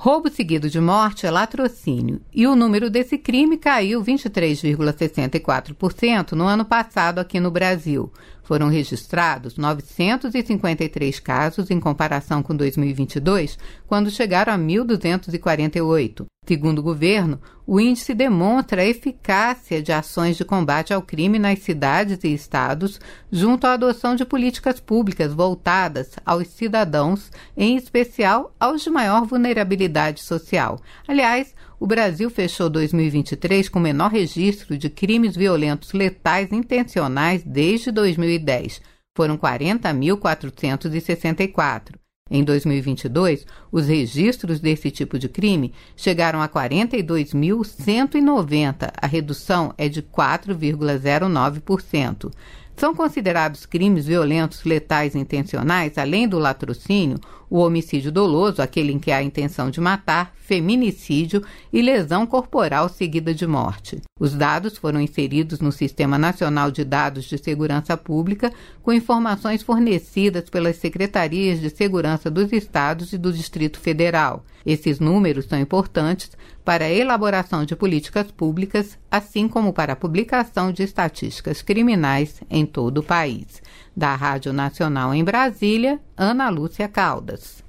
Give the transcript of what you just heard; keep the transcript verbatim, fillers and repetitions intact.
Roubo seguido de morte é latrocínio, e o número desse crime caiu vinte e três vírgula sessenta e quatro por cento no ano passado aqui no Brasil. Foram registrados novecentos e cinquenta e três casos em comparação com dois mil e vinte e dois, quando chegaram a mil duzentos e quarenta e oito. Segundo o governo, o índice demonstra a eficácia de ações de combate ao crime nas cidades e estados, junto à adoção de políticas públicas voltadas aos cidadãos, em especial aos de maior vulnerabilidade social. Aliás, o Brasil fechou dois mil e vinte e três com o menor registro de crimes violentos letais intencionais desde dois mil e dez. Foram quarenta mil quatrocentos e sessenta e quatro. Em dois mil e vinte e dois, os registros desse tipo de crime chegaram a quarenta e dois mil cento e noventa. A redução é de quatro vírgula zero nove por cento. São considerados crimes violentos letais intencionais, além do latrocínio, o homicídio doloso, aquele em que há a intenção de matar, feminicídio e lesão corporal seguida de morte. Os dados foram inseridos no Sistema Nacional de Dados de Segurança Pública, com informações fornecidas pelas Secretarias de Segurança dos Estados e do Distrito Federal. Esses números são importantes para a elaboração de políticas públicas, assim como para a publicação de estatísticas criminais em todo o país. Da Rádio Nacional em Brasília, Ana Lúcia Caldas.